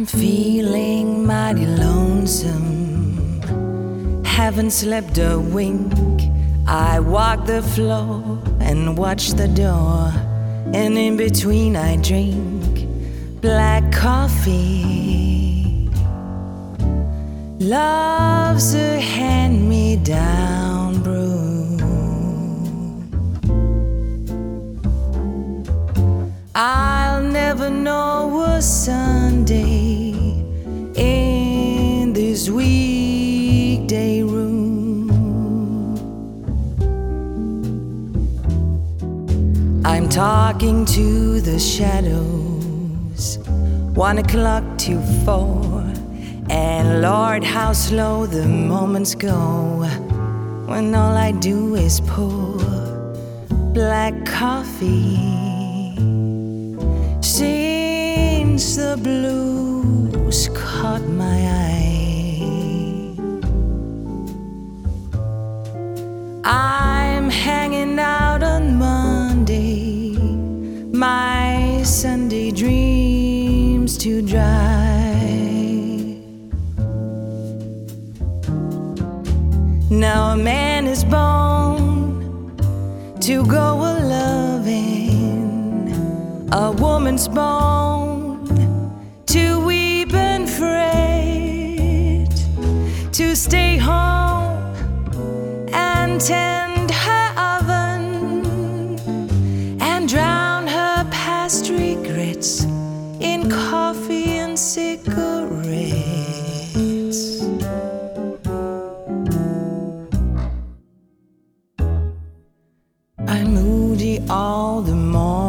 Feeling mighty lonesome, haven't slept a wink. I walk the floor and watch the door, and in between I drink black coffee. Love's a hand-me-down brew. I'll never know a Sunday in this weekday room. I'm talking to the shadows, 1 o'clock to 4, and Lord, how slow the moments go when all I do is pour black coffee. Since the blues caught my eye, I'm hanging out on Monday, my Sunday dreams to dry. Now a man is born to go a-loving, a woman's born to weep and fret, to stay home and tend her oven and drown her past regrets in coffee and cigarettes. I'm moody all the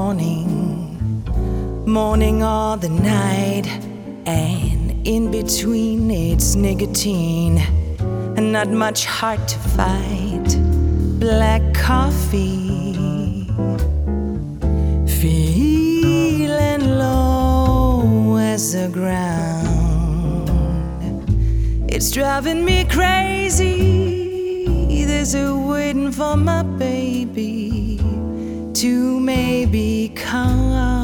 morning all the night, and in between it's nicotine and not much heart to fight. Black coffee, feeling low as the ground. It's driving me crazy. There's a waiting for my baby to maybe come.